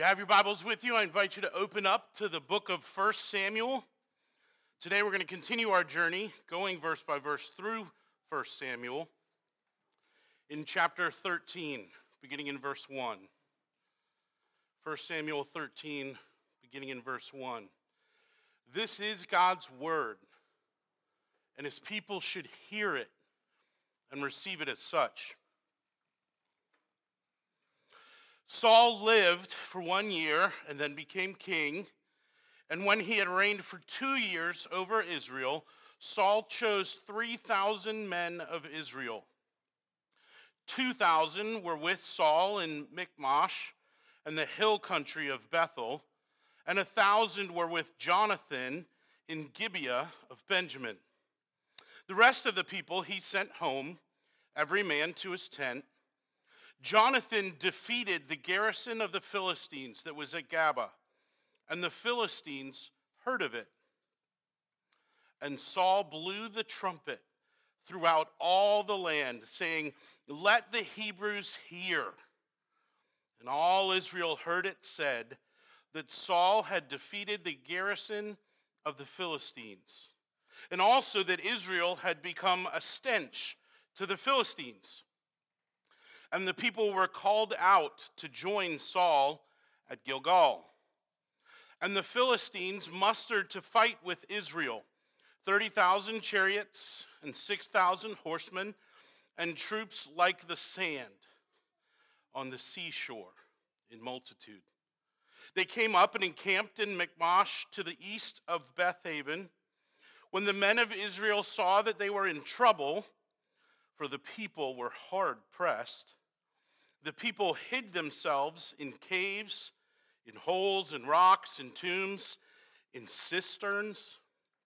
you have your Bibles with you, I invite you to open up to the book of 1 Samuel. Today we're going to continue our journey, going verse by verse through 1 Samuel in chapter 13, beginning in verse 1. 1 Samuel 13, beginning in verse 1. This is God's word, and his people should hear it and receive it as such. Saul lived for 1 year and then became king. And when he had reigned for 2 years over Israel, Saul chose 3,000 men of Israel. 2,000 were with Saul in Michmash and the hill country of Bethel, and 1,000 were with Jonathan in Gibeah of Benjamin. The rest of the people he sent home, every man to his tent. Jonathan defeated the garrison of the Philistines that was at Gaba, and the Philistines heard of it. And Saul blew the trumpet throughout all the land, saying, "Let the Hebrews hear." And all Israel heard it said that Saul had defeated the garrison of the Philistines, and also that Israel had become a stench to the Philistines. And the people were called out to join Saul at Gilgal. And the Philistines mustered to fight with Israel, 30,000 chariots and 6,000 horsemen, and troops like the sand on the seashore in multitude. They came up and encamped in Michmash to the east of Bethaven. When the men of Israel saw that they were in trouble, for the people were hard pressed, the people hid themselves in caves, in holes, in rocks, in tombs, in cisterns.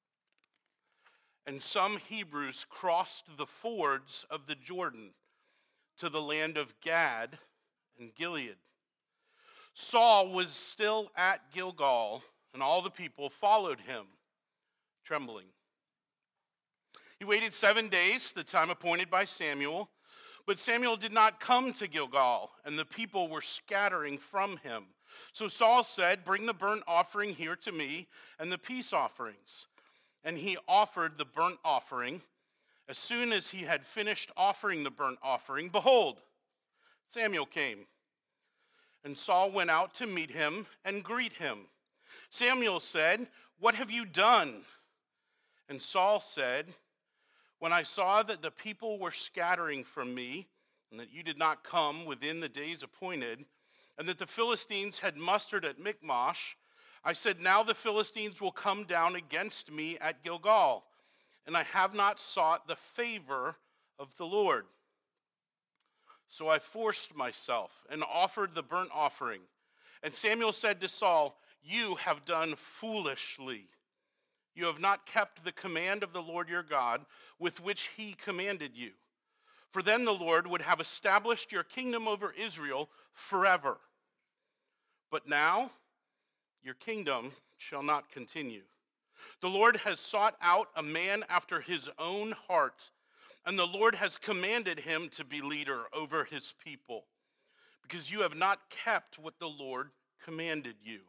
And some Hebrews crossed the fords of the Jordan to the land of Gad and Gilead. Saul was still at Gilgal, and all the people followed him, trembling. He waited 7 days, the time appointed by Samuel. But Samuel did not come to Gilgal, and the people were scattering from him. So Saul said, "Bring the burnt offering here to me, and the peace offerings." And he offered the burnt offering. As soon as he had finished offering the burnt offering, behold, Samuel came. And Saul went out to meet him and greet him. Samuel said, "What have you done?" And Saul said, "When I saw that the people were scattering from me, and that you did not come within the days appointed, and that the Philistines had mustered at Michmash, I said, now the Philistines will come down against me at Gilgal, and I have not sought the favor of the Lord. So I forced myself and offered the burnt offering. And Samuel said to Saul, 'You have done foolishly. You have not kept the command of the Lord your God, with which he commanded you. For then the Lord would have established your kingdom over Israel forever. But now your kingdom shall not continue. The Lord has sought out a man after his own heart, and the Lord has commanded him to be leader over his people, because you have not kept what the Lord commanded you.'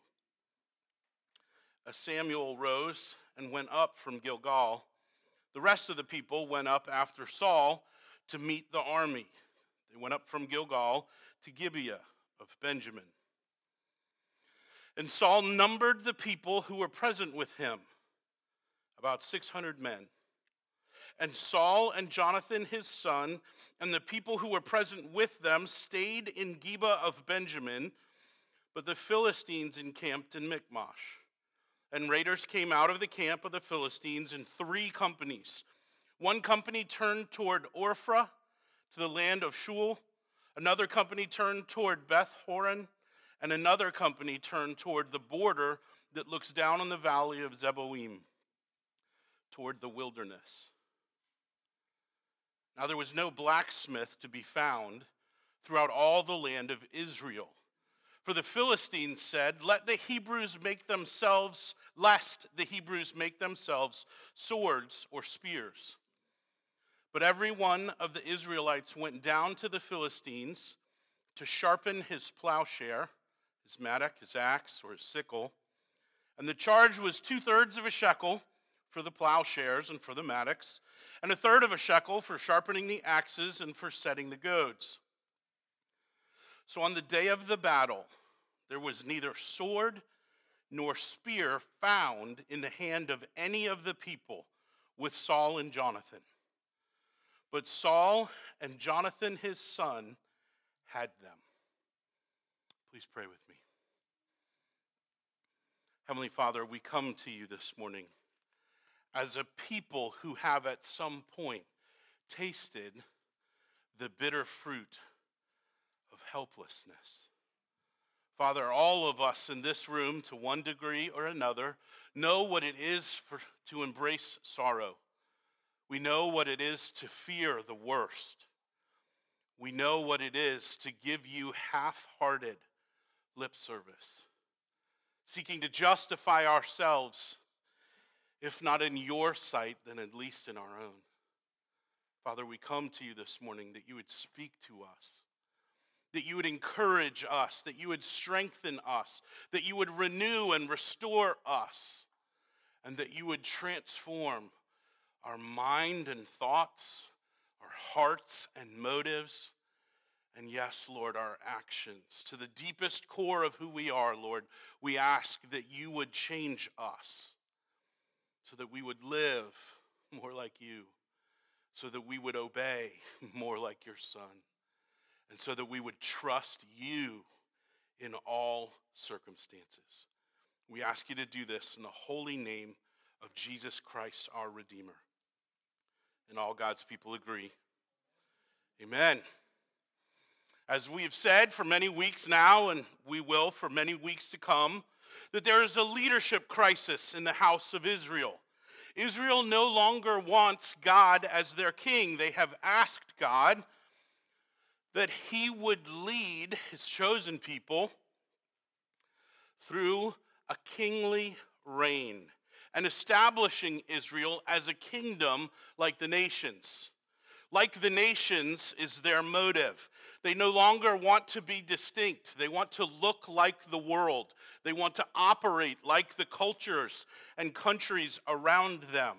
As Samuel rose and went up from Gilgal, the rest of the people went up after Saul to meet the army. They went up from Gilgal to Gibeah of Benjamin. And Saul numbered the people who were present with him, about 600 men. And Saul and Jonathan his son and the people who were present with them stayed in Gibeah of Benjamin, but the Philistines encamped in Michmash. And raiders came out of the camp of the Philistines in 3 companies. One company turned toward Ophrah to the land of Shual. Another company turned toward Beth Horon. And another company turned toward the border that looks down on the valley of Zeboim, toward the wilderness. Now there was no blacksmith to be found throughout all the land of Israel. For the Philistines said, lest the Hebrews make themselves swords or spears. But every one of the Israelites went down to the Philistines to sharpen his plowshare, his mattock, his axe, or his sickle. And the charge was 2/3 of a shekel for the plowshares and for the mattocks, and 1/3 of a shekel for sharpening the axes and for setting the goads. So on the day of the battle, there was neither sword nor spear found in the hand of any of the people with Saul and Jonathan. But Saul and Jonathan his son had them. Please pray with me. Heavenly Father, we come to you this morning as a people who have at some point tasted the bitter fruit of helplessness. Father, all of us in this room, to one degree or another, know what it is to embrace sorrow. We know what it is to fear the worst. We know what it is to give you half-hearted lip service, seeking to justify ourselves, if not in your sight, then at least in our own. Father, we come to you this morning that you would speak to us, that you would encourage us, that you would strengthen us, that you would renew and restore us, and that you would transform our mind and thoughts, our hearts and motives, and yes, Lord, our actions. To the deepest core of who we are, Lord, we ask that you would change us so that we would live more like you, so that we would obey more like your Son, and so that we would trust you in all circumstances. We ask you to do this in the holy name of Jesus Christ, our Redeemer. And all God's people agree. Amen. As we have said for many weeks now, and we will for many weeks to come, that there is a leadership crisis in the house of Israel. Israel no longer wants God as their king. They have asked God that he would lead his chosen people through a kingly reign and establishing Israel as a kingdom like the nations. Like the nations is their motive. They no longer want to be distinct. They want to look like the world. They want to operate like the cultures and countries around them.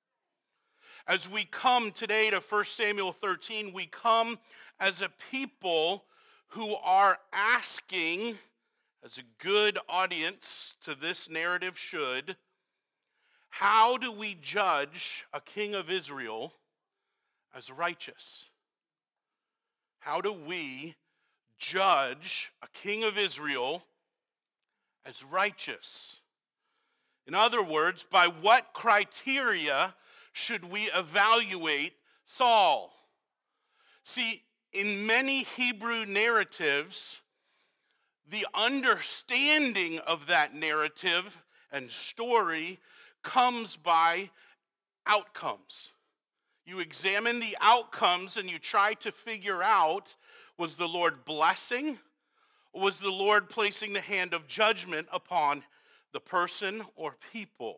As we come today to 1 Samuel 13, we come as a people who are asking, as a good audience to this narrative should, how do we judge a king of Israel as righteous? How do we judge a king of Israel as righteous? In other words, by what criteria should we evaluate Saul? See, in many Hebrew narratives, the understanding of that narrative and story comes by outcomes. You examine the outcomes and you try to figure out, was the Lord blessing, or was the Lord placing the hand of judgment upon the person or people?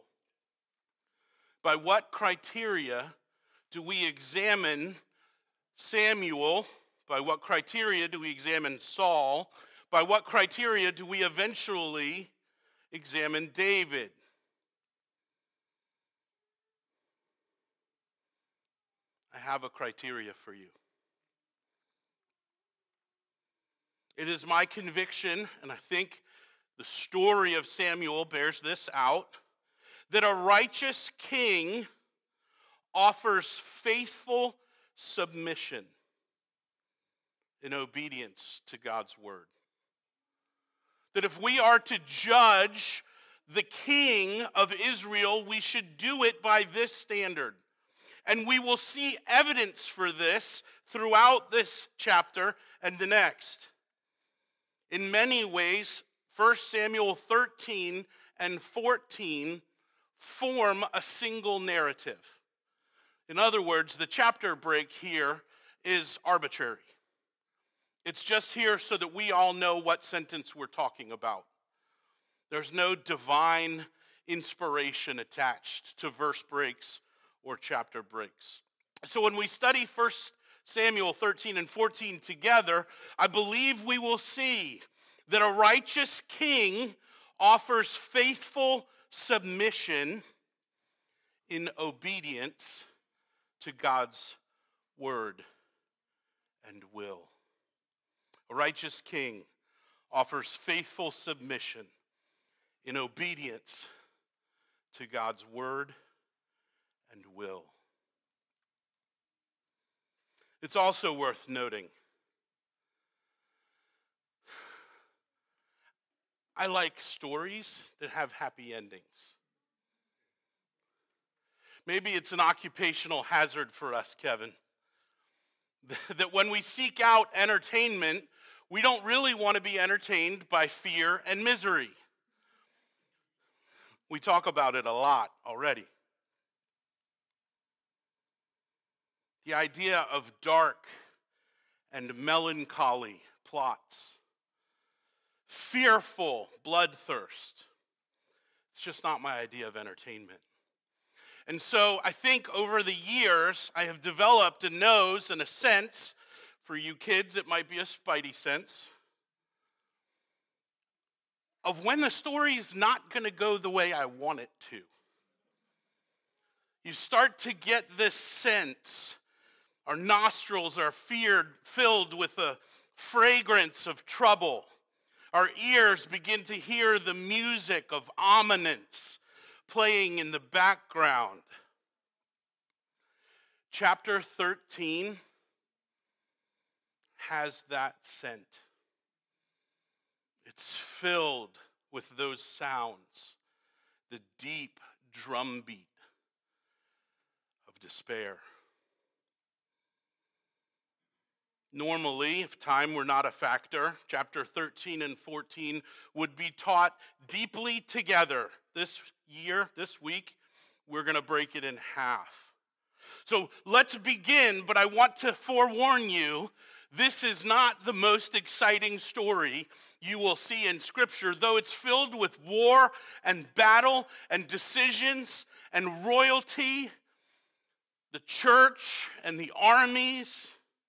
By what criteria do we examine Samuel? By what criteria do we examine Saul? By what criteria do we eventually examine David? I have a criteria for you. It is my conviction, and I think the story of Samuel bears this out, that a righteous king offers faithful submission in obedience to God's word. That if we are to judge the king of Israel, we should do it by this standard. And we will see evidence for this throughout this chapter and the next. In many ways, 1 Samuel 13 and 14 form a single narrative. In other words, the chapter break here is arbitrary. It's just here so that we all know what sentence we're talking about. There's no divine inspiration attached to verse breaks or chapter breaks. So when we study 1 Samuel 13 and 14 together, I believe we will see that a righteous king offers faithful submission in obedience to God's word and will. A righteous king offers faithful submission in obedience to God's word and will. It's also worth noting, I like stories that have happy endings. Maybe it's an occupational hazard for us, Kevin, that when we seek out entertainment, we don't really want to be entertained by fear and misery. We talk about it a lot already. The idea of dark and melancholy plots, fearful bloodthirst, it's just not my idea of entertainment. And so I think over the years, I have developed a nose and a sense. For you kids, it might be a spidey sense of when the story is not going to go the way I want it to. You start to get this sense. Our nostrils are filled with the fragrance of trouble. Our ears begin to hear the music of ominence playing in the background. Chapter 13 has that scent. It's filled with those sounds, the deep drumbeat of despair. Normally, if time were not a factor, chapter 13 and 14 would be taught deeply together. This week, we're going to break it in half. So let's begin, but I want to forewarn you, this is not the most exciting story you will see in Scripture, though it's filled with war and battle and decisions and royalty, the church and the armies.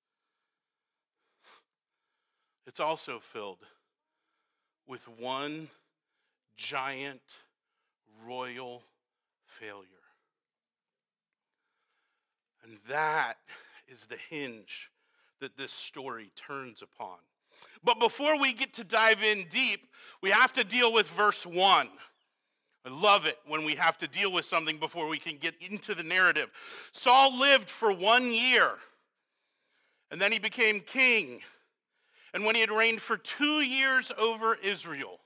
It's also filled with one giant royal failure. And that is the hinge that this story turns upon. But before we get to dive in deep, we have to deal with verse 1. I love it when we have to deal with something before we can get into the narrative. Saul lived for 1 year, and then he became king. And when he had reigned for 2 years over Israel,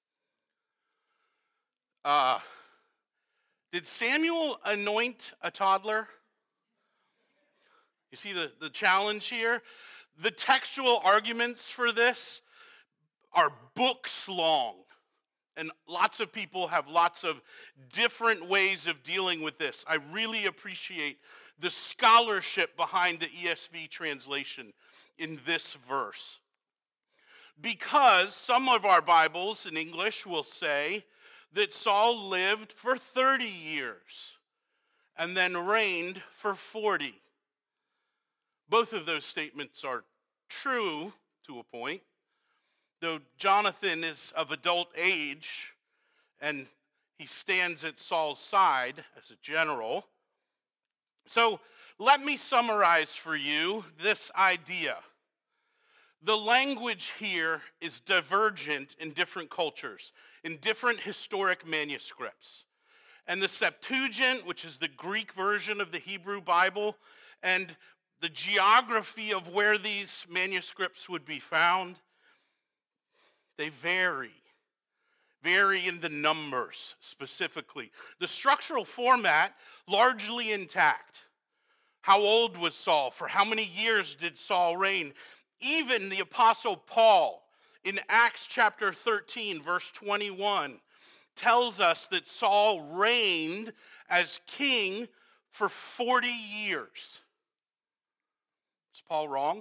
did Samuel anoint a toddler? You see the challenge here? The textual arguments for this are books long. And lots of people have lots of different ways of dealing with this. I really appreciate the scholarship behind the ESV translation in this verse. Because some of our Bibles in English will say that Saul lived for 30 years and then reigned for 40. Both of those statements are true to a point, though Jonathan is of adult age and he stands at Saul's side as a general. So let me summarize for you this idea. The language here is divergent in different cultures, in different historic manuscripts. And the Septuagint, which is the Greek version of the Hebrew Bible, and the geography of where these manuscripts would be found, they vary in the numbers specifically. The structural format, largely intact. How old was Saul? For how many years did Saul reign? Even the Apostle Paul in Acts chapter 13, verse 21, tells us that Saul reigned as king for 40 years. Is Paul wrong? Is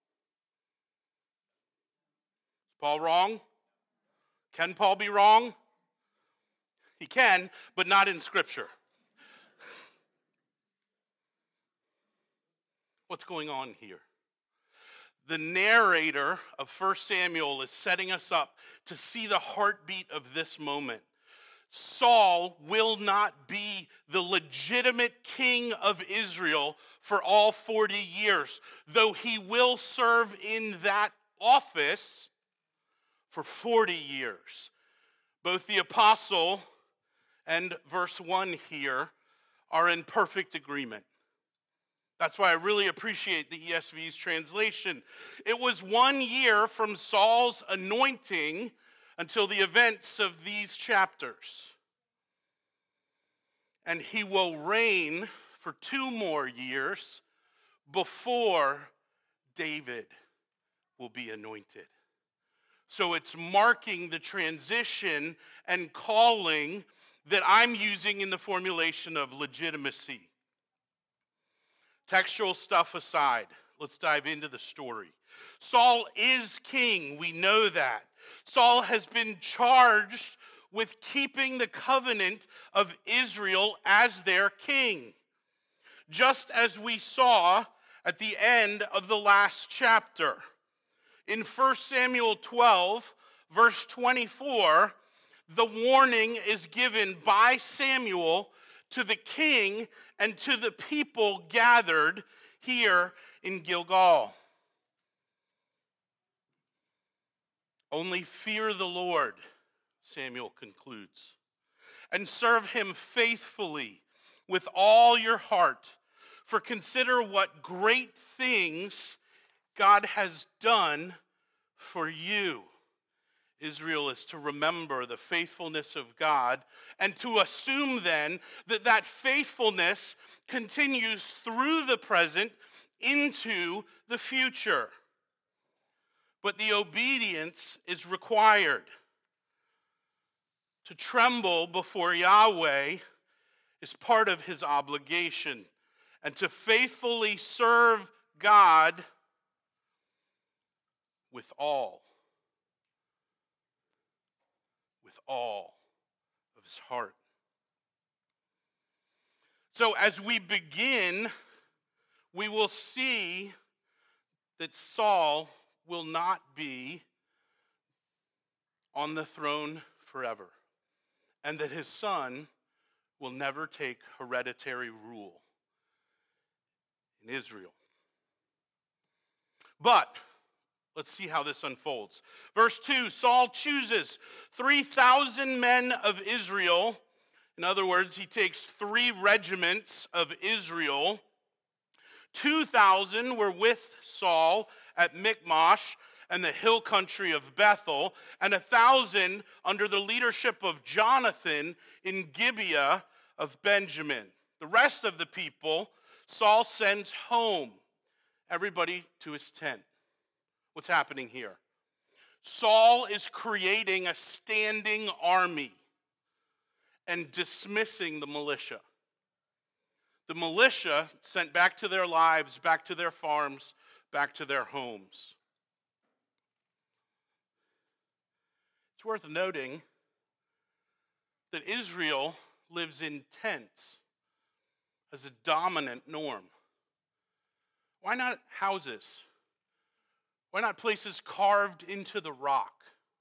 Paul wrong? Can Paul be wrong? He can, but not in Scripture. What's going on here? The narrator of 1 Samuel is setting us up to see the heartbeat of this moment. Saul will not be the legitimate king of Israel for all 40 years, though he will serve in that office for 40 years. Both the apostle and verse 1 here are in perfect agreement. That's why I really appreciate the ESV's translation. It was 1 year from Saul's anointing until the events of these chapters. And he will reign for 2 more years before David will be anointed. So it's marking the transition and calling that I'm using in the formulation of legitimacy. Textual stuff aside, let's dive into the story. Saul is king, we know that. Saul has been charged with keeping the covenant of Israel as their king. Just as we saw at the end of the last chapter. In 1 Samuel 12, verse 24, the warning is given by Samuel to the king and to the people gathered here in Gilgal. Only fear the Lord, Samuel concludes, and serve him faithfully with all your heart. For consider what great things God has done for you. Israel is to remember the faithfulness of God and to assume then that that faithfulness continues through the present into the future. But the obedience is required. To tremble before Yahweh is part of his obligation, and to faithfully serve God with all of his heart. So as we begin, we will see that Saul will not be on the throne forever, and that his son will never take hereditary rule in Israel. But let's see how this unfolds. Verse 2, Saul chooses 3,000 men of Israel. In other words, he takes 3 regiments of Israel. 2,000 were with Saul at Michmash and the hill country of Bethel, and 1,000 under the leadership of Jonathan in Gibeah of Benjamin. The rest of the people, Saul sends home, everybody to his tent. What's happening here? Saul is creating a standing army and dismissing the militia. The militia sent back to their lives, back to their farms, back to their homes. It's worth noting that Israel lives in tents as a dominant norm. Why not houses? Why not places carved into the rock?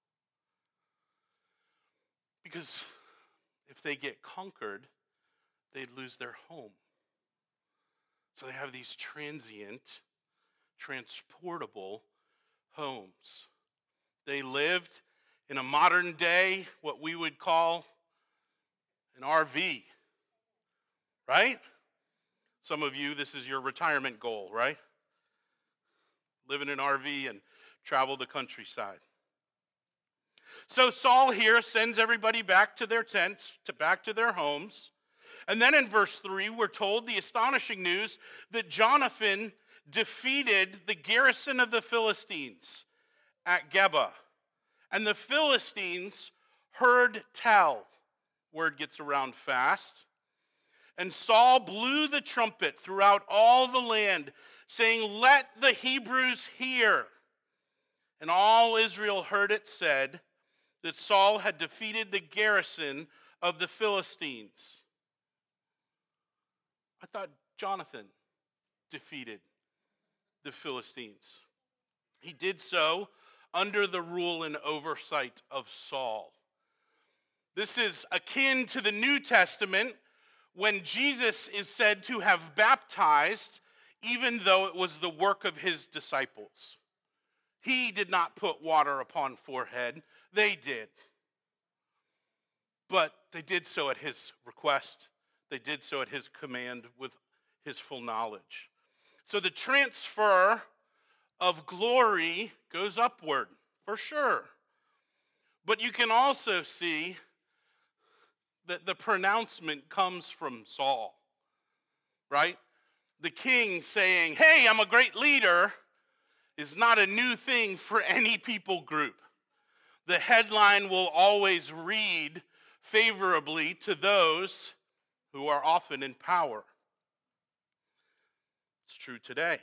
Because if they get conquered, they'd lose their home. So they have these transient, transportable homes. They lived in a modern day, what we would call an RV, right? Some of you, this is your retirement goal, right? Live in an RV and travel the countryside. So Saul here sends everybody back to their tents, back to their homes. And then in verse 3, we're told the astonishing news that Jonathan defeated the garrison of the Philistines at Geba. And the Philistines heard tell. Word gets around fast. And Saul blew the trumpet throughout all the land, saying, "Let the Hebrews hear." And all Israel heard it said that Saul had defeated the garrison of the Philistines. I thought Jonathan defeated the Philistines. He did so under the rule and oversight of Saul. This is akin to the New Testament when Jesus is said to have baptized, even though it was the work of his disciples. He did not put water upon forehead, they did. But they did so at his request. They did so at his command with his full knowledge. So the transfer of glory goes upward, for sure. But you can also see that the pronouncement comes from Saul, right? The king saying, hey, I'm a great leader, is not a new thing for any people group. The headline will always read favorably to those who are often in power. It's true today,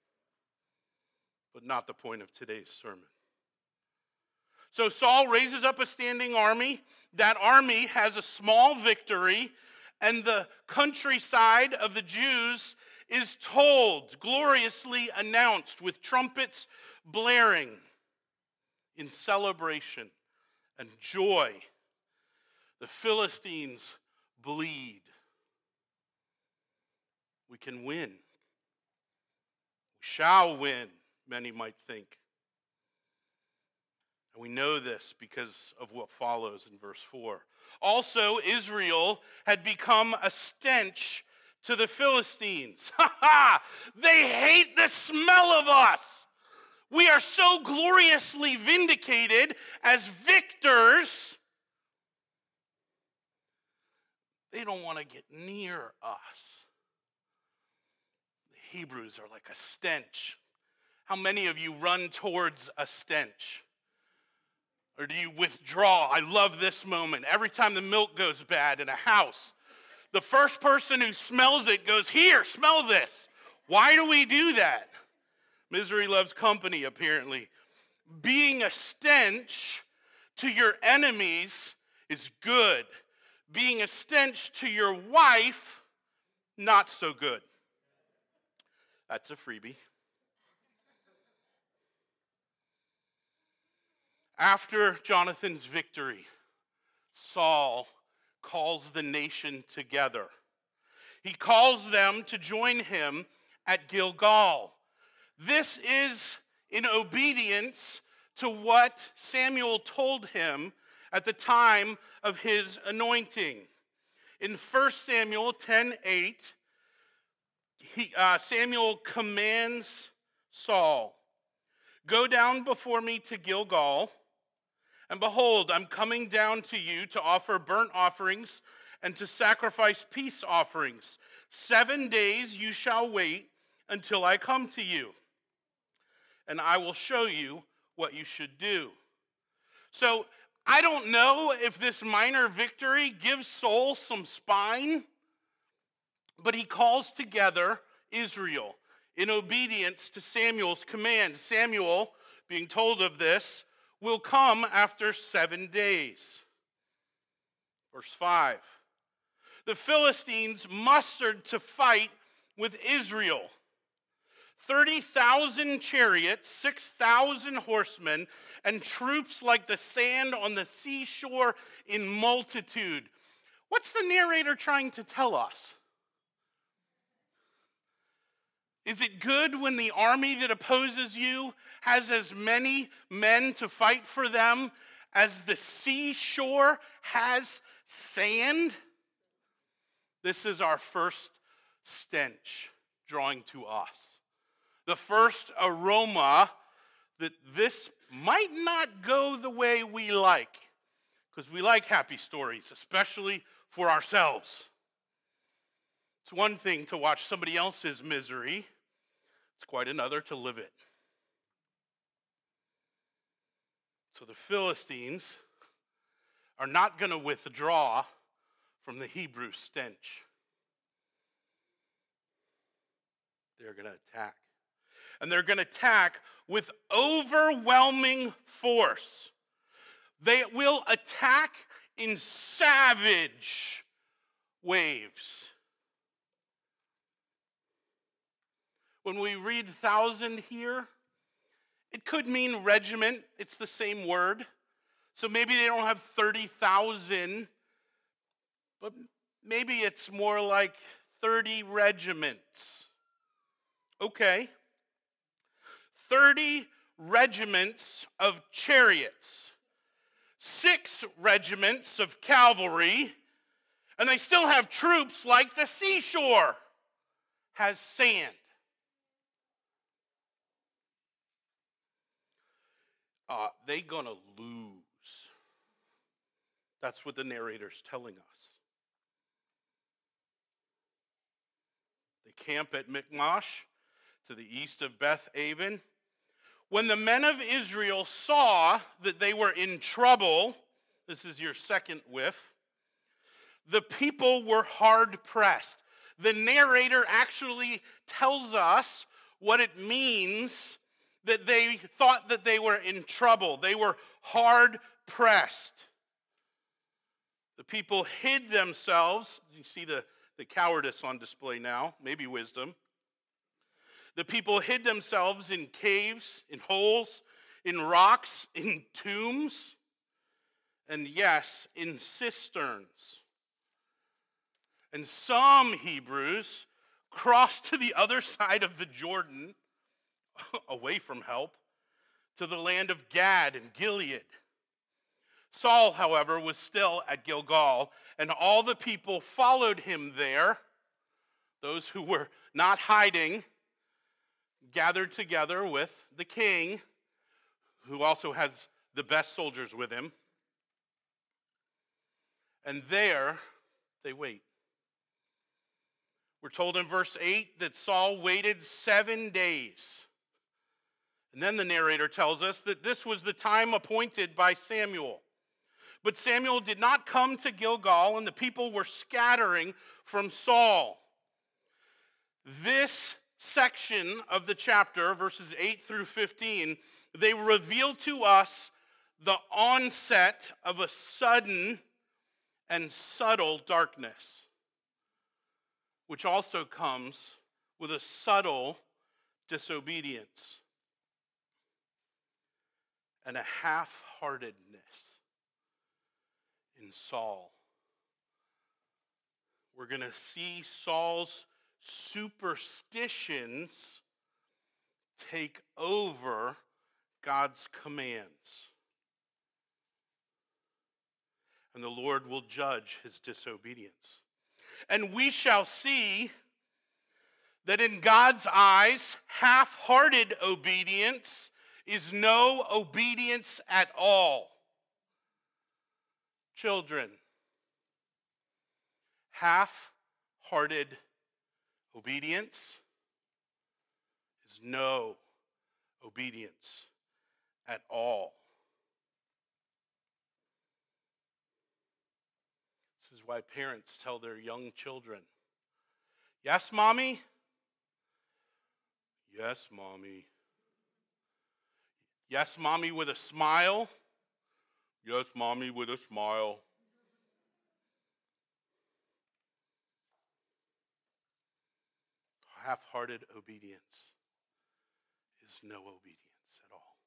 but not the point of today's sermon. So Saul raises up a standing army. That army has a small victory, and the countryside of the Jews is told, gloriously announced with trumpets blaring in celebration and joy. The Philistines bleed. We can win. We shall win, many might think. And we know this because of what follows in verse 4. Also, Israel had become a stench to the Philistines. Ha ha! They hate the smell of us. We are so gloriously vindicated as victors. They don't want to get near us. The Hebrews are like a stench. How many of you run towards a stench? Or do you withdraw? I love this moment. Every time the milk goes bad in a house, the first person who smells it goes, here, smell this. Why do we do that? Misery loves company, apparently. Being a stench to your enemies is good. Being a stench to your wife, not so good. That's a freebie. After Jonathan's victory, Saul calls the nation together. He calls them to join him at Gilgal. This is in obedience to what Samuel told him at the time of his anointing. In 1 Samuel 10:8, Samuel commands Saul, go down before me to Gilgal, and behold, I'm coming down to you to offer burnt offerings and to sacrifice peace offerings. 7 days you shall wait until I come to you, and I will show you what you should do. So I don't know if this minor victory gives Saul some spine, but he calls together Israel in obedience to Samuel's command. Samuel, being told of this, will come after 7 days. Verse 5. The Philistines mustered to fight with Israel. 30,000 chariots, 6,000 horsemen, and troops like the sand on the seashore in multitude. What's the narrator trying to tell us? Is it good when the army that opposes you has as many men to fight for them as the seashore has sand? This is our first stench drawing to us. The first aroma that this might not go the way we like, because we like happy stories, especially for ourselves. It's one thing to watch somebody else's misery. It's quite another to live it. So the Philistines are not going to withdraw from the Hebrew stench. They're going to attack. And they're going to attack with overwhelming force. They will attack in savage waves. When we read 1,000 here, It could mean regiment. It's the same word. So maybe they don't have 30,000, but maybe it's more like 30 regiments. Okay. 30 regiments of chariots, 6 regiments of cavalry, and they still have troops like the seashore has sand. They gonna lose. That's what the narrator's telling us. They camp at Michmash to the east of Beth Aven. When the men of Israel saw that they were in trouble, this is your second whiff, the people were hard pressed. The narrator actually tells us what it means that they thought that they were in trouble. They were hard pressed. The people hid themselves. You see the cowardice on display now, maybe wisdom. The people hid themselves in caves, in holes, in rocks, in tombs, and yes, in cisterns. And some Hebrews crossed to the other side of the Jordan, away from help, to the land of Gad and Gilead. Saul, however, was still at Gilgal, and all the people followed him there. Those who were not hiding gathered together with the king, who also has the best soldiers with him. And there they wait. We're told in verse 8 that Saul waited 7 days. And then the narrator tells us that this was the time appointed by Samuel. But Samuel did not come to Gilgal, and the people were scattering from Saul. This section of the chapter, verses 8 through 15, they reveal to us the onset of a sudden and subtle darkness, which also comes with a subtle disobedience and a half-heartedness in Saul. We're going to see Saul's superstitions take over God's commands. And the Lord will judge his disobedience. And we shall see that in God's eyes, half-hearted obedience is no obedience at all. Children, half-hearted obedience is no obedience at all. This is why parents tell their young children, "Yes, Mommy?" "Yes, Mommy." "Yes, Mommy," with a smile. "Yes, Mommy," with a smile. Half-hearted obedience is no obedience at all.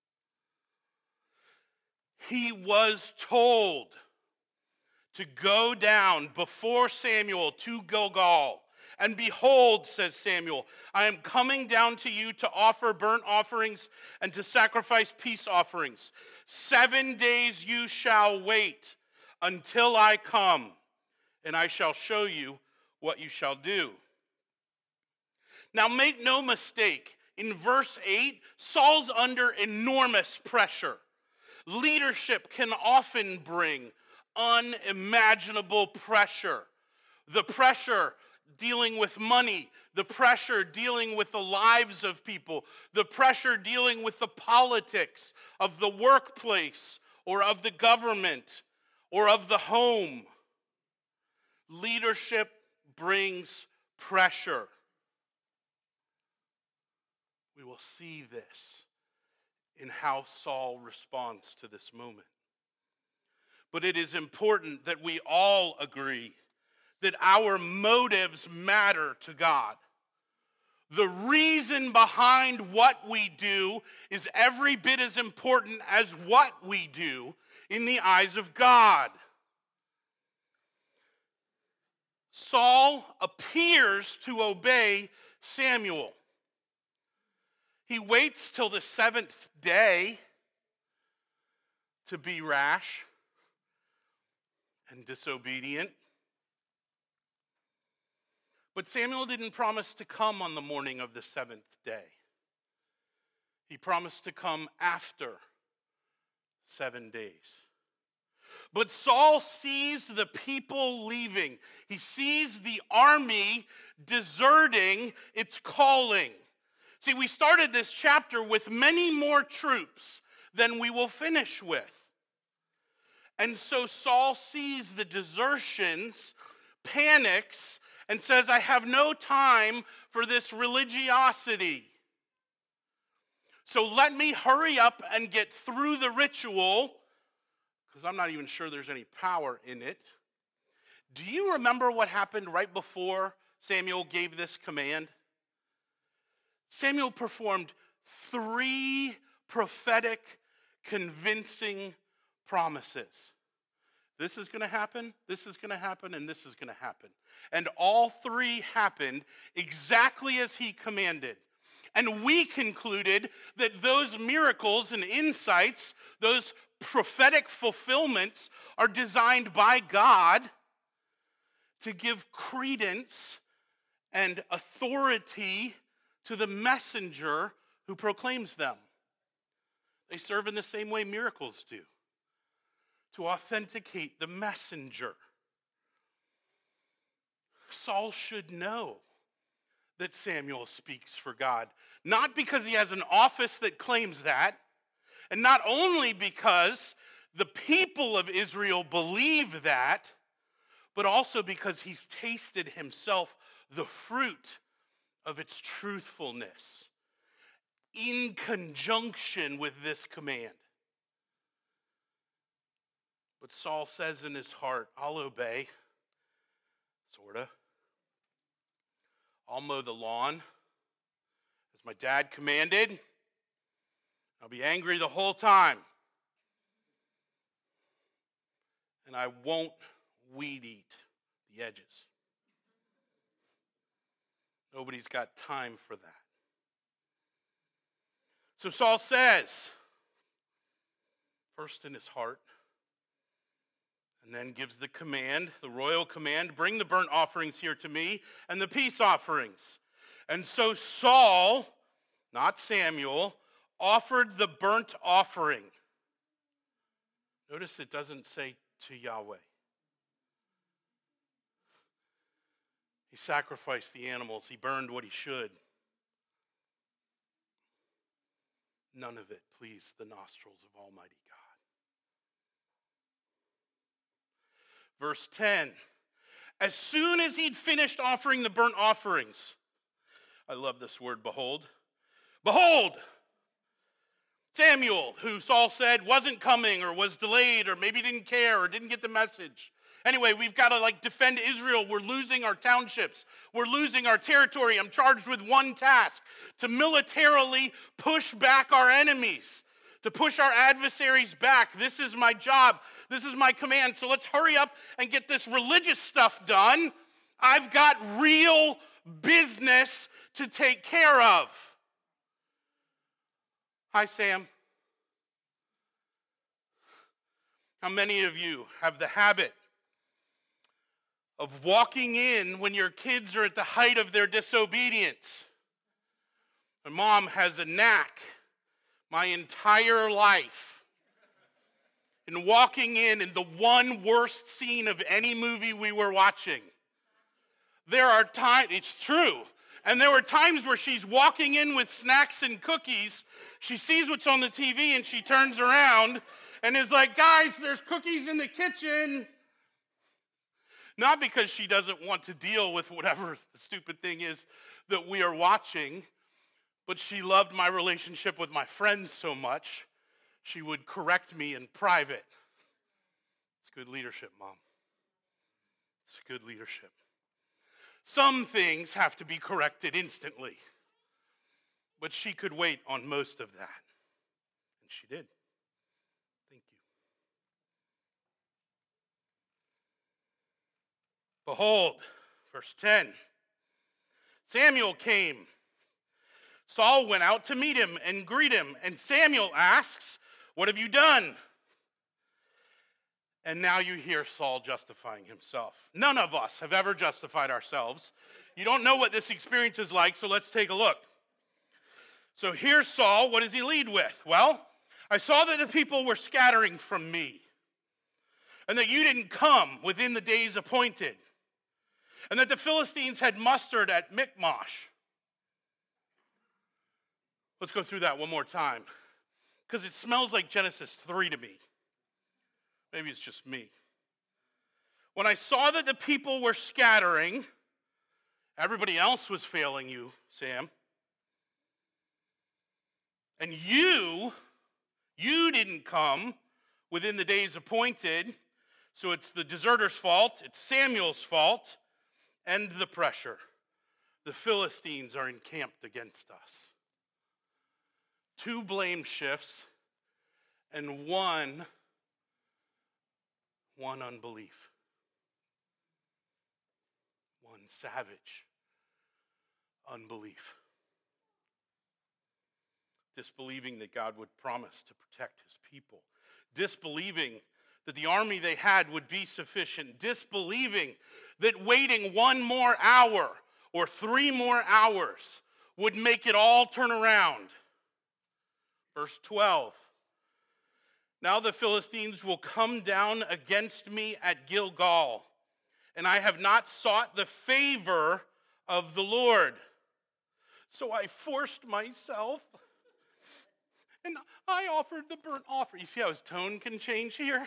He was told to go down before Samuel to Gilgal. And behold, says Samuel, I am coming down to you to offer burnt offerings and to sacrifice peace offerings. 7 days you shall wait until I come, and I shall show you what you shall do. Now make no mistake, in verse 8, Saul's under enormous pressure. Leadership can often bring unimaginable pressure. The pressure dealing with money, the pressure dealing with the lives of people, the pressure dealing with the politics of the workplace or of the government or of the home. Leadership brings pressure. We will see this in how Saul responds to this moment. But it is important that we all agree that our motives matter to God. The reason behind what we do is every bit as important as what we do in the eyes of God. Saul appears to obey Samuel. He waits till the 7th day to be rash and disobedient. But Samuel didn't promise to come on the morning of the 7th day. He promised to come after 7 days. But Saul sees the people leaving. He sees the army deserting its calling. See, we started this chapter with many more troops than we will finish with. And so Saul sees the desertions, panics, and says, I have no time for this religiosity. So let me hurry up and get through the ritual, because I'm not even sure there's any power in it. Do you remember what happened right before Samuel gave this command? Samuel performed 3 prophetic, convincing promises. This is going to happen, this is going to happen, and this is going to happen. And all 3 happened exactly as he commanded. And we concluded that those miracles and insights, those prophetic fulfillments, are designed by God to give credence and authority to the messenger who proclaims them. They serve in the same way miracles do, to authenticate the messenger. Saul should know that Samuel speaks for God, not because he has an office that claims that, and not only because the people of Israel believe that, but also because he's tasted himself the fruit of its truthfulness in conjunction with this command. But Saul says in his heart, I'll obey, sort of. I'll mow the lawn as my dad commanded. I'll be angry the whole time. And I won't weed eat the edges. Nobody's got time for that. So Saul says, first in his heart, and then gives the command, the royal command, bring the burnt offerings here to me and the peace offerings. And so Saul, not Samuel, offered the burnt offering. Notice it doesn't say to Yahweh. He sacrificed the animals. He burned what he should. None of it pleased the nostrils of Almighty God. Verse 10, as soon as he'd finished offering the burnt offerings, I love this word, behold. Behold, Samuel, who Saul said wasn't coming or was delayed or maybe didn't care or didn't get the message. Anyway, we've got to defend Israel. We're losing our townships. We're losing our territory. I'm charged with one task, to militarily push back our enemies, to push our adversaries back. This is my job. This is my command. So let's hurry up and get this religious stuff done. I've got real business to take care of. Hi, Sam. How many of you have the habit of walking in when your kids are at the height of their disobedience? My mom has a knack my entire life in walking in the one worst scene of any movie we were watching. There are times, it's true, and there were times where she's walking in with snacks and cookies. She sees what's on the TV and she turns around and is like, guys, there's cookies in the kitchen. Not because she doesn't want to deal with whatever the stupid thing is that we are watching, but she loved my relationship with my friends so much, she would correct me in private. It's good leadership, Mom. It's good leadership. Some things have to be corrected instantly. But she could wait on most of that. And she did. Thank you. Behold, verse 10. Samuel came. Saul went out to meet him and greet him. And Samuel asks, "What have you done?" And now you hear Saul justifying himself. None of us have ever justified ourselves. You don't know what this experience is like, so let's take a look. So here's Saul. What does he lead with? Well, I saw that the people were scattering from me, and that you didn't come within the days appointed, and that the Philistines had mustered at Michmash. Let's go through that one more time, because it smells like Genesis 3 to me. Maybe it's just me. When I saw that the people were scattering, everybody else was failing you, Sam. And you didn't come within the days appointed, so it's the deserter's fault, it's Samuel's fault, and the pressure. The Philistines are encamped against us. 2 blame shifts and one unbelief. One savage unbelief. Disbelieving that God would promise to protect his people. Disbelieving that the army they had would be sufficient. Disbelieving that waiting 1 more hour or 3 more hours would make it all turn around. Verse 12. Now the Philistines will come down against me at Gilgal, and I have not sought the favor of the Lord. So I forced myself, and I offered the burnt offering. You see how his tone can change here?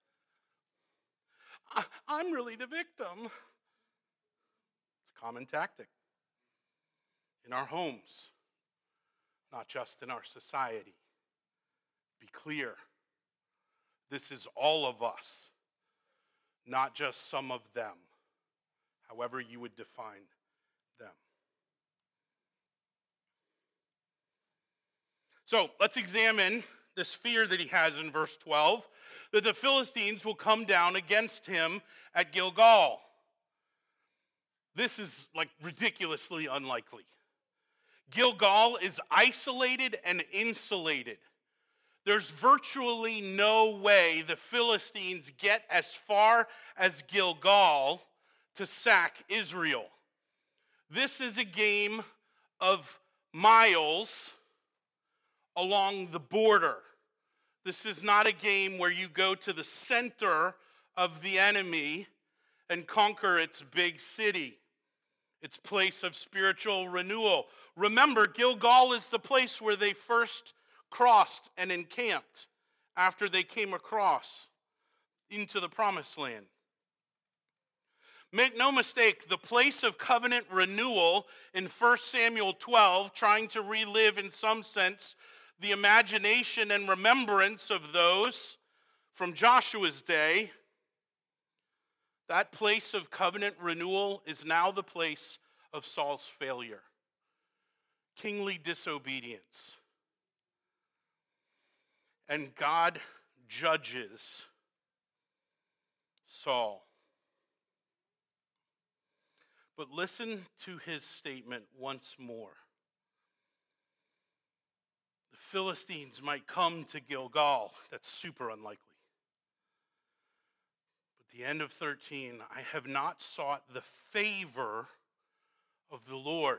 I'm really the victim. It's a common tactic in our homes, not just in our society. Be clear. This is all of us, not just some of them, however you would define them. So let's examine this fear that he has in verse 12, that the Philistines will come down against him at Gilgal. This is like ridiculously unlikely. Gilgal is isolated and insulated. There's virtually no way the Philistines get as far as Gilgal to sack Israel. This is a game of miles along the border. This is not a game where you go to the center of the enemy and conquer its big city, its place of spiritual renewal. Remember, Gilgal is the place where they first crossed and encamped after they came across into the promised land. Make no mistake, the place of covenant renewal in 1 Samuel 12, trying to relive in some sense the imagination and remembrance of those from Joshua's day, that place of covenant renewal is now the place of Saul's failure, kingly disobedience. And God judges Saul. But listen to his statement once more. The Philistines might come to Gilgal. That's super unlikely. But the end of 13, I have not sought the favor of the Lord.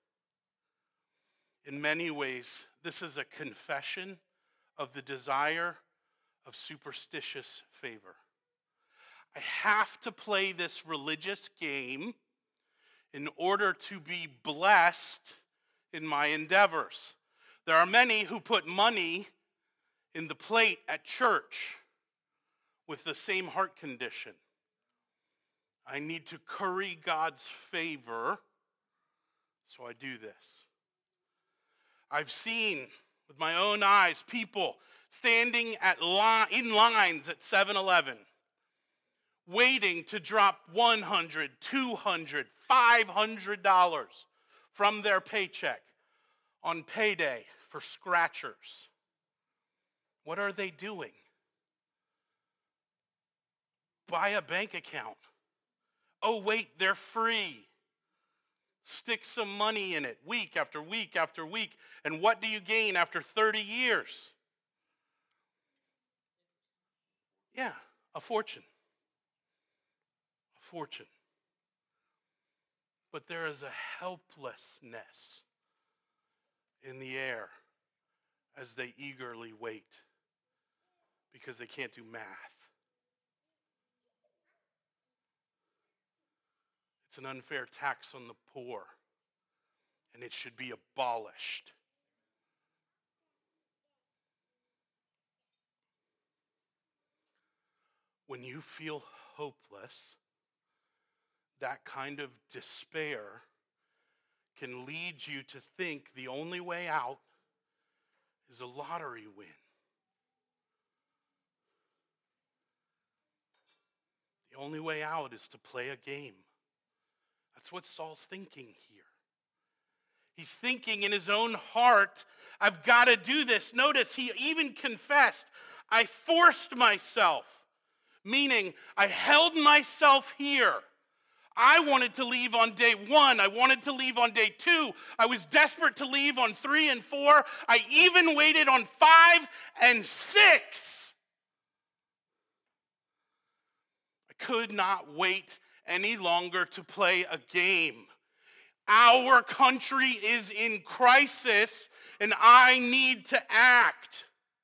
In many ways, this is a confession of the desire of superstitious favor. I have to play this religious game in order to be blessed in my endeavors. There are many who put money in the plate at church with the same heart condition. I need to curry God's favor, so I do this. I've seen with my own eyes people standing in lines at 7-Eleven, waiting to drop $100, $200, $500 from their paycheck on payday for scratchers. What are they doing? Buy a bank account. Oh, wait, they're free. Stick some money in it week after week after week. And what do you gain after 30 years? Yeah, a fortune. A fortune. But there is a helplessness in the air as they eagerly wait because they can't do math. It's an unfair tax on the poor, and it should be abolished. When you feel hopeless, that kind of despair can lead you to think the only way out is a lottery win. The only way out is to play a game. That's what Saul's thinking here. He's thinking in his own heart, I've got to do this. Notice he even confessed, I forced myself, meaning I held myself here. I wanted to leave on day 1. I wanted to leave on day 2. I was desperate to leave on 3 and 4. I even waited on 5 and 6. I could not wait any longer to play a game. Our country is in crisis, and I need to act.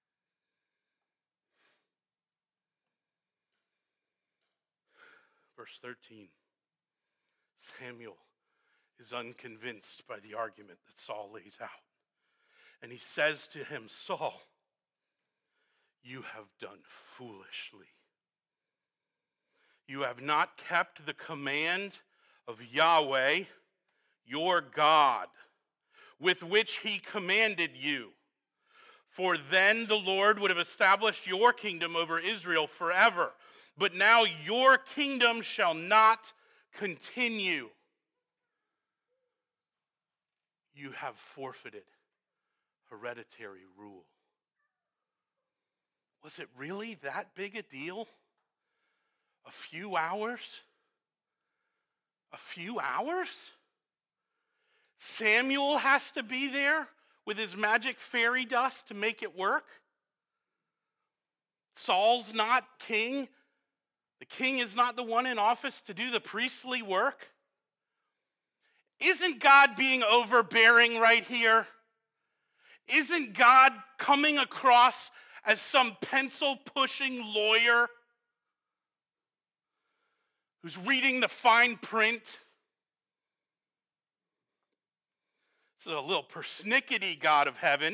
Verse 13. Samuel is unconvinced by the argument that Saul lays out. And he says to him, Saul, you have done foolishly. You have not kept the command of Yahweh, your God, with which he commanded you. For then the Lord would have established your kingdom over Israel forever. But now your kingdom shall not continue. You have forfeited hereditary rule. Was it really that big a deal? A few hours? A few hours? Samuel has to be there with his magic fairy dust to make it work? Saul's not king. The king is not the one in office to do the priestly work. Isn't God being overbearing right here? Isn't God coming across as some pencil-pushing lawyer who's reading the fine print? It's a little persnickety God of heaven.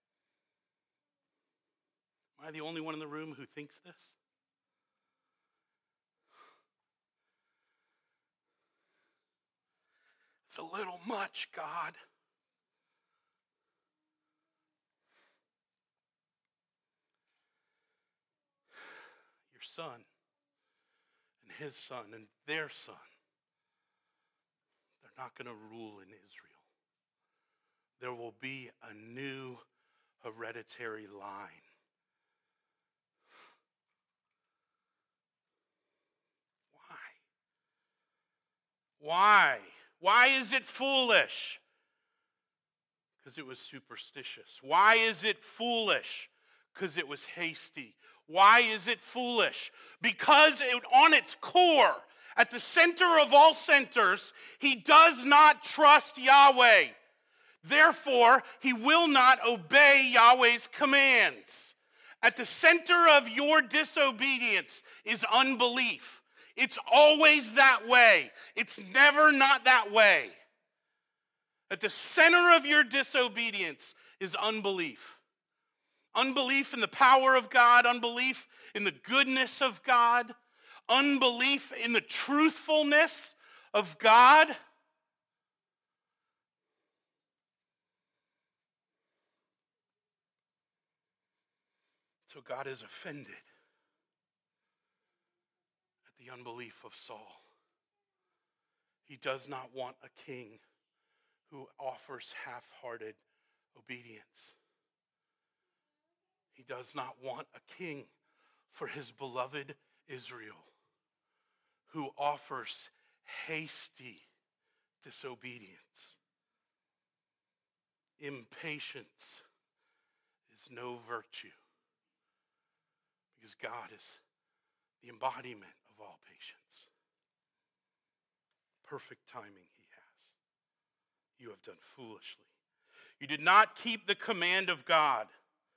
Am I the only one in the room who thinks this? It's a little much, God. Your son and his son and their son, they're not going to rule in Israel. There will be a new hereditary line. Why? Why is it foolish? Because it was superstitious. Why is it foolish? Because it was hasty. Why is it foolish? Because on its core, at the center of all centers, he does not trust Yahweh. Therefore, he will not obey Yahweh's commands. At the center of your disobedience is unbelief. It's always that way. It's never not that way. At the center of your disobedience is unbelief. Unbelief in the power of God, unbelief in the goodness of God, unbelief in the truthfulness of God. So God is offended at the unbelief of Saul. He does not want a king who offers half-hearted obedience. He does not want a king for his beloved Israel who offers hasty disobedience. Impatience is no virtue because God is the embodiment of all patience. Perfect timing he has. You have done foolishly. You did not keep the command of God.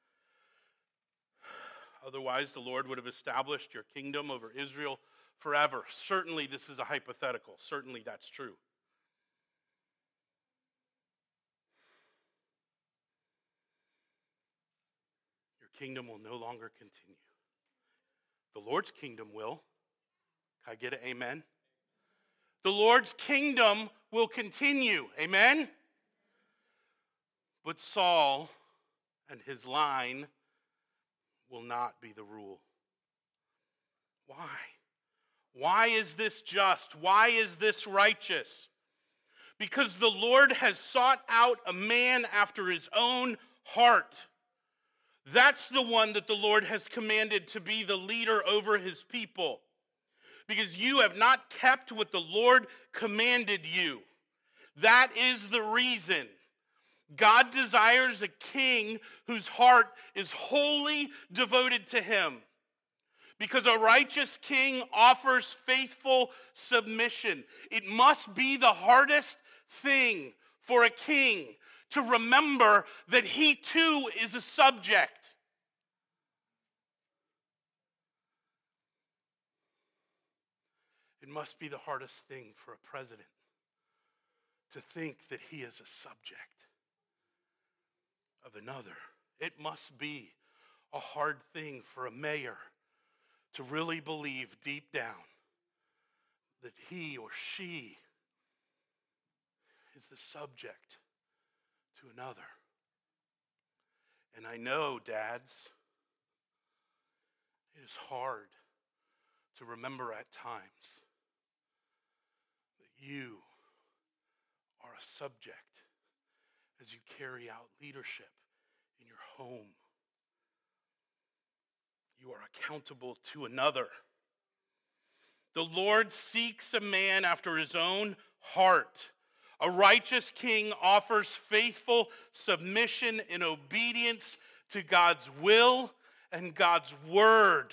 Otherwise, the Lord would have established your kingdom over Israel forever. Certainly, this is a hypothetical. Certainly, that's true. Your kingdom will no longer continue. The Lord's kingdom will. Can I get an amen? The Lord's kingdom will continue. Amen? But Saul and his line will not be the rule. Why? Why is this just? Why is this righteous? Because the Lord has sought out a man after his own heart. That's the one that the Lord has commanded to be the leader over his people. Because you have not kept what the Lord commanded you. That is the reason. God desires a king whose heart is wholly devoted to him. Because a righteous king offers faithful submission. It must be the hardest thing for a king to remember that he too is a subject. It must be the hardest thing for a president to think that he is a subject of another. It must be a hard thing for a mayor to really believe deep down that he or she is the subject to another. And I know, dads, it is hard to remember at times that you are a subject as you carry out leadership in your home. You are accountable to another. The Lord seeks a man after his own heart. A righteous king offers faithful submission and obedience to God's will and God's word.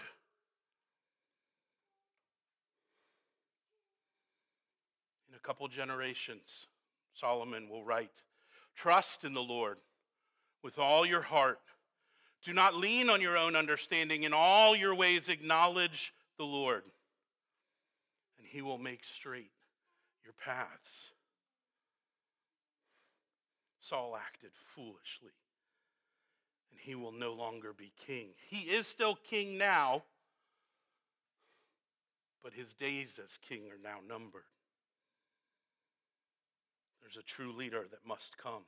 In a couple generations, Solomon will write, "Trust in the Lord with all your heart. Do not lean on your own understanding. In all your ways acknowledge the Lord, and he will make straight your paths." Saul acted foolishly, and he will no longer be king. He is still king now, but his days as king are now numbered. There's a true leader that must come.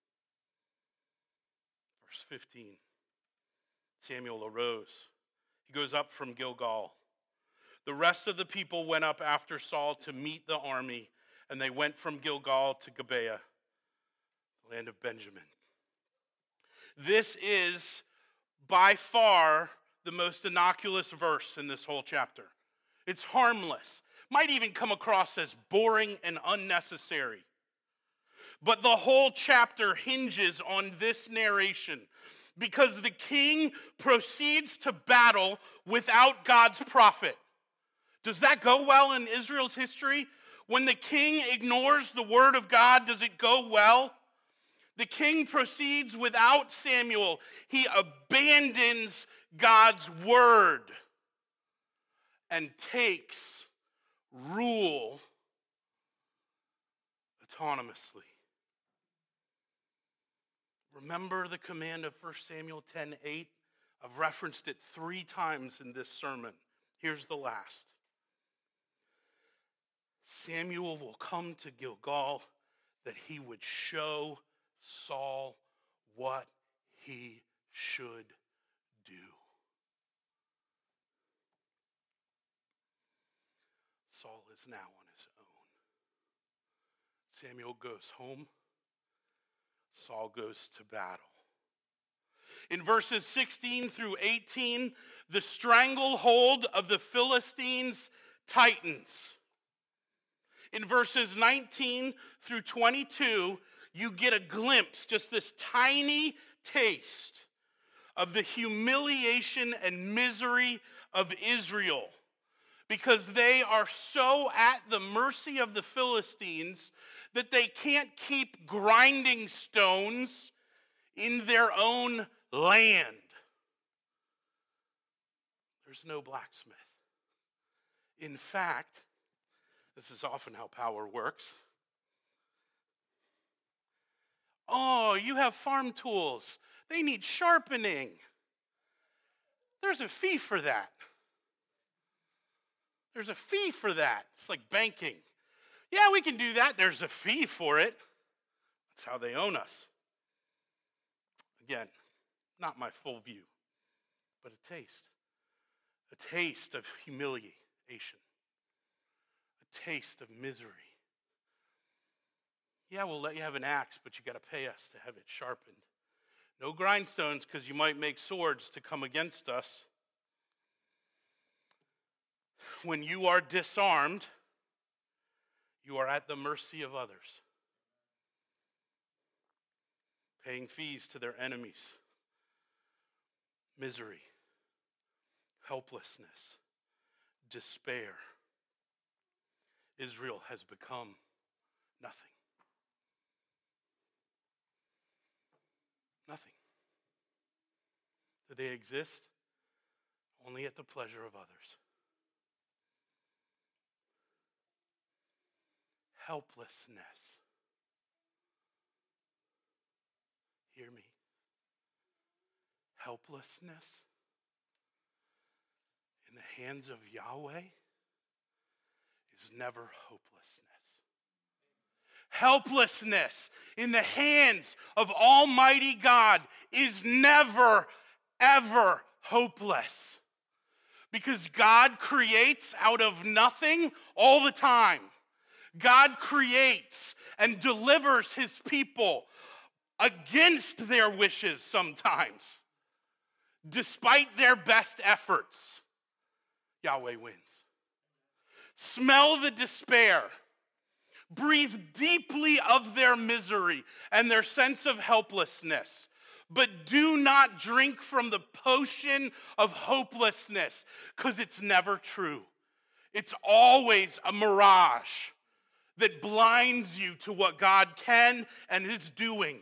Verse 15, Samuel arose. He goes up from Gilgal. The rest of the people went up after Saul to meet the army, and they went from Gilgal to Gibeah, the land of Benjamin. This is by far the most innocuous verse in this whole chapter. It's harmless. Might even come across as boring and unnecessary. But the whole chapter hinges on this narration because the king proceeds to battle without God's prophet. Does that go well in Israel's history? When the king ignores the word of God, does it go well? The king proceeds without Samuel. He abandons God's word and takes rule autonomously. Remember the command of 1 Samuel 10:8? I've referenced it 3 times in this sermon. Here's the last. Samuel will come to Gilgal that he would show Saul what he should do. Saul is now on his own. Samuel goes home. Saul goes to battle. In verses 16 through 18, the stranglehold of the Philistines tightens. In verses 19 through 22, you get a glimpse, just this tiny taste of the humiliation and misery of Israel, because they are so at the mercy of the Philistines that they can't keep grinding stones in their own land. There's no blacksmith. In fact, this is often how power works. Oh, you have farm tools. They need sharpening. There's a fee for that. There's a fee for that. It's like banking. Yeah, we can do that. There's a fee for it. That's how they own us. Again, not my full view, but a taste of humiliation, a taste of misery. Yeah, we'll let you have an axe, but you got to pay us to have it sharpened. No grindstones, because you might make swords to come against us. When you are disarmed, you are at the mercy of others, paying fees to their enemies. Misery, helplessness, despair. Israel has become nothing. Nothing. Do they exist? Only at the pleasure of others. Helplessness. Hear me. Helplessness in the hands of Yahweh is never hopelessness. Helplessness in the hands of Almighty God is never, ever hopeless. Because God creates out of nothing all the time. God creates and delivers his people against their wishes sometimes. Despite their best efforts, Yahweh wins. Smell the despair. Breathe deeply of their misery and their sense of helplessness. But do not drink from the potion of hopelessness, because it's never true. It's always a mirage that blinds you to what God can and is doing.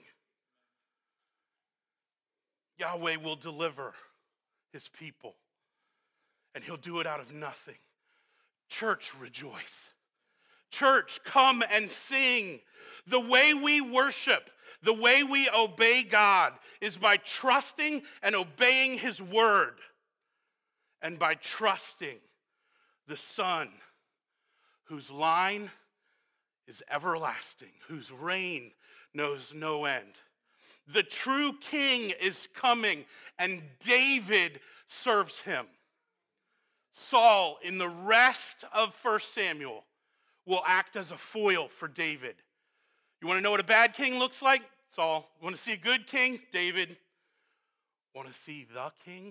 Yahweh will deliver his people, and he'll do it out of nothing. Church, rejoice. Church, come and sing. The way we worship, the way we obey God is by trusting and obeying his word, and by trusting the Son, whose line is everlasting, whose reign knows no end. The true king is coming, and David serves him. Saul, in the rest of 1 Samuel, will act as a foil for David. You want to know what a bad king looks like? Saul. You want to see a good king? David. Want to see the king?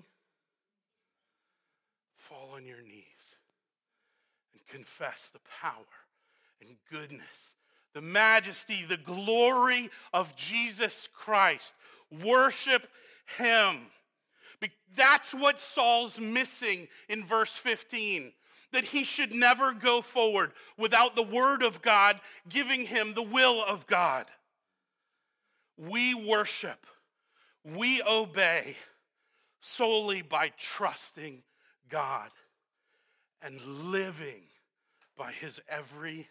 Fall on your knees and confess the power and goodness, the majesty, the glory of Jesus Christ. Worship him. That's what Saul's missing in verse 15. That he should never go forward without the word of God giving him the will of God. We worship, we obey solely by trusting God and living by his every,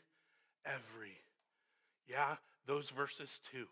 yeah, those verses too.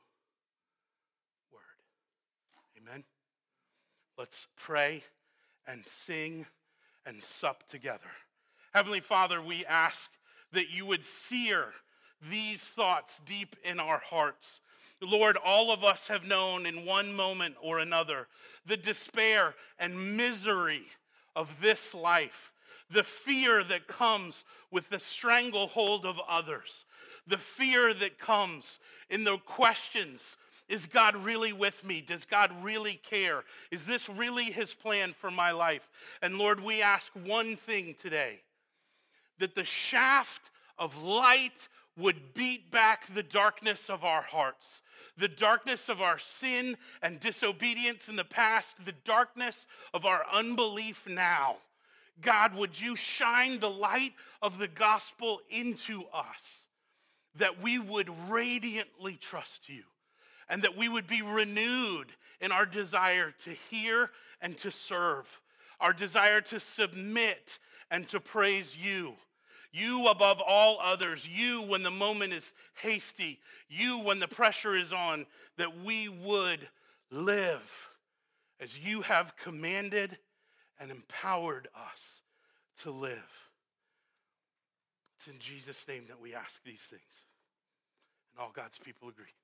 Word. Amen. Let's pray and sing and sup together. Heavenly Father, we ask that you would sear these thoughts deep in our hearts. Lord, all of us have known in one moment or another the despair and misery of this life, the fear that comes with the stranglehold of others, the fear that comes in the questions Is God really with me? Does God really care? Is this really his plan for my life? And Lord, we ask one thing today, that the shaft of light would beat back the darkness of our hearts, the darkness of our sin and disobedience in the past, the darkness of our unbelief now. God, would you shine the light of the gospel into us, that we would radiantly trust you, and that we would be renewed in our desire to hear and to serve, our desire to submit and to praise you. You above all others, you when the moment is hasty, you when the pressure is on, that we would live as you have commanded and empowered us to live. It's in Jesus' name that we ask these things. And all God's people agree.